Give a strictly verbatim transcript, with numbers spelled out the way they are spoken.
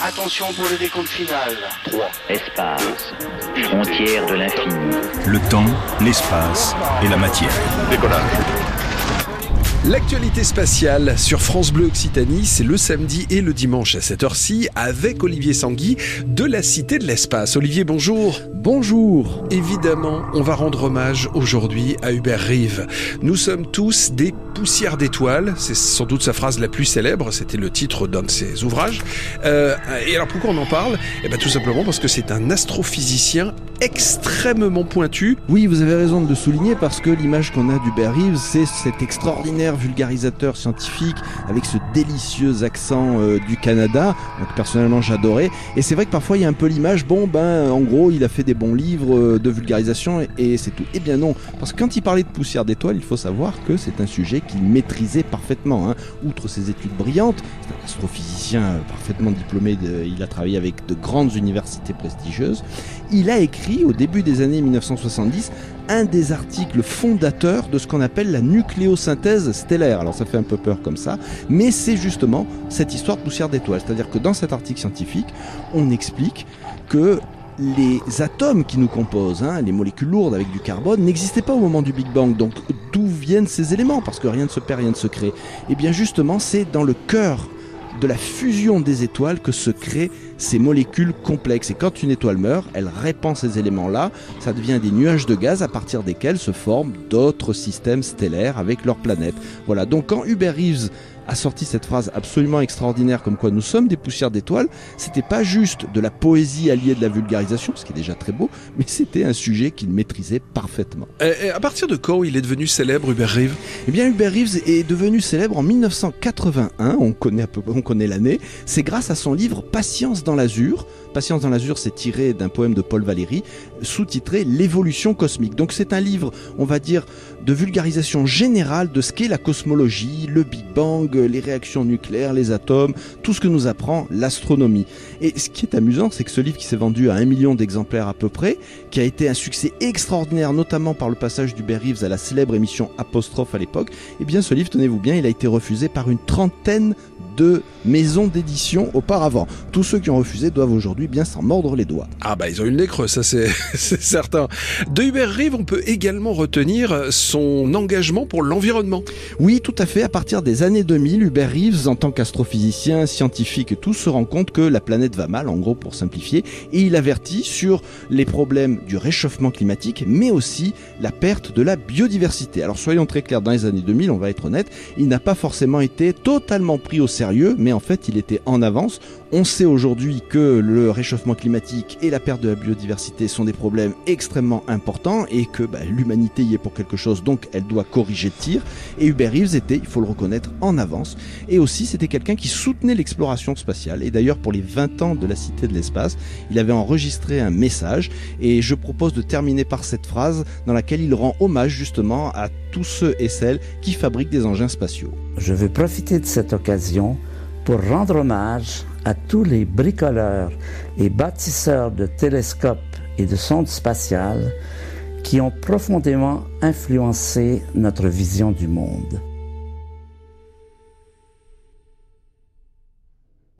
Attention pour le décompte final. trois. Espace. Frontière de l'infini. Le temps, l'espace et la matière. Décollage. L'actualité spatiale sur France Bleu Occitanie, c'est le samedi et le dimanche à cette heure-ci avec Olivier Sanguy de la Cité de l'Espace. Olivier, bonjour. Bonjour. Évidemment, on va rendre hommage aujourd'hui à Hubert Reeves. Nous sommes tous des poussières d'étoiles. C'est sans doute sa phrase la plus célèbre. C'était le titre d'un de ses ouvrages. Euh, et alors pourquoi on en parle ? Eh bien tout simplement parce que c'est un astrophysicien extrêmement pointu. Oui, vous avez raison de le souligner parce que l'image qu'on a d'Hubert Reeves, c'est cet extraordinaire vulgarisateur scientifique avec ce délicieux accent euh, du Canada. Donc personnellement, j'adorais. Et c'est vrai que parfois il y a un peu l'image, bon ben en gros, il a fait des bons livres euh, de vulgarisation et, et c'est tout. Eh bien non, parce que quand il parlait de poussière d'étoiles, il faut savoir que c'est un sujet qu'il maîtrisait parfaitement. Hein. Outre ses études brillantes, c'est un astrophysicien euh, parfaitement diplômé. De, il a travaillé avec de grandes universités prestigieuses. Il a écrit au début des années mille neuf cent soixante-dix un des articles fondateurs de ce qu'on appelle la nucléosynthèse stellaire. Alors ça fait un peu peur comme ça, mais c'est justement cette histoire de poussière d'étoiles. C'est-à-dire que dans cet article scientifique, on explique que les atomes qui nous composent, hein, les molécules lourdes avec du carbone, n'existaient pas au moment du Big Bang. Donc d'où viennent ces éléments ? Parce que rien ne se perd, rien ne se crée. Et bien justement, c'est dans le cœur de la fusion des étoiles que se créent ces molécules complexes. Et quand une étoile meurt, elle répand ces éléments-là, ça devient des nuages de gaz à partir desquels se forment d'autres systèmes stellaires avec leurs planètes. Voilà, donc quand Hubert Reeves a sorti cette phrase absolument extraordinaire comme quoi nous sommes des poussières d'étoiles, c'était pas juste de la poésie alliée de la vulgarisation, ce qui est déjà très beau, mais c'était un sujet qu'il maîtrisait parfaitement. Et à partir de quand il est devenu célèbre, Hubert Reeves ? Eh bien, Hubert Reeves est devenu célèbre en mille neuf cent quatre-vingt-un, on connaît, un peu, on connaît l'année, c'est grâce à son livre Patience dans l'azur. Patience dans l'azur, c'est tiré d'un poème de Paul Valéry, sous-titré L'évolution cosmique. Donc c'est un livre, on va dire, de vulgarisation générale de ce qu'est la cosmologie, le Big Bang, les réactions nucléaires, les atomes, tout ce que nous apprend l'astronomie. Et ce qui est amusant, c'est que ce livre qui s'est vendu à un million d'exemplaires à peu près, qui a été un succès extraordinaire, notamment par le passage d'Hubert Reeves à la célèbre émission Apostrophe à l'époque, eh bien ce livre, tenez-vous bien, il a été refusé par une trentaine de maisons d'édition auparavant. Tous ceux qui ont refusé doivent aujourd'hui bien s'en mordre les doigts. Ah bah ils ont eu le nez creux, ça c'est, c'est certain. De Hubert Reeves, on peut également retenir son engagement pour l'environnement. Oui, tout à fait. À partir des années deux mille, Hubert Reeves, en tant qu'astrophysicien, scientifique et tout, se rend compte que la planète va mal, en gros pour simplifier, et il avertit sur les problèmes du réchauffement climatique, mais aussi la perte de la biodiversité. Alors soyons très clairs, dans les années deux mille, on va être honnête, il n'a pas forcément été totalement pris au sérieux, mais en fait il était en avance. On sait aujourd'hui que le réchauffement climatique et la perte de la biodiversité sont des problèmes extrêmement importants et que bah, l'humanité y est pour quelque chose, donc elle doit corriger de tir. Et Hubert Reeves était, il faut le reconnaître, en avance. Et aussi c'était quelqu'un qui soutenait l'exploration spatiale. Et d'ailleurs pour les vingt ans de la Cité de l'Espace, il avait enregistré un message. Et je propose de terminer par cette phrase dans laquelle il rend hommage justement à tous ceux et celles qui fabriquent des engins spatiaux. Je veux profiter de cette occasion pour rendre hommage à tous les bricoleurs et bâtisseurs de télescopes et de sondes spatiales qui ont profondément influencé notre vision du monde.